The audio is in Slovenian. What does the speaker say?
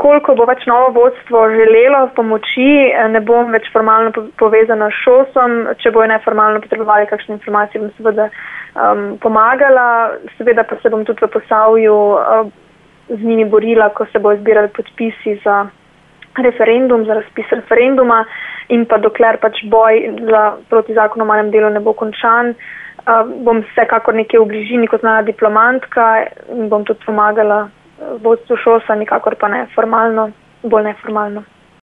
koliko bo več novo vodstvo želelo pomoči, ne bom več formalno povezana s ŠOS-om, če bojo neformalno potrebovali kakšne informacije, bom seveda pomagala, seveda pa se bom tudi v Posavju z njimi borila, ko se bojo zbirali podpisi za referendum, za razpis referenduma in pa dokler pač boj proti zakonu o malem delu ne bo končan, bom vsekakor nekje v bližini kot znana diplomantka in bom tudi pomagala vodstvu ŠOS-a, nikakor pa ne formalno, bolj neformalno.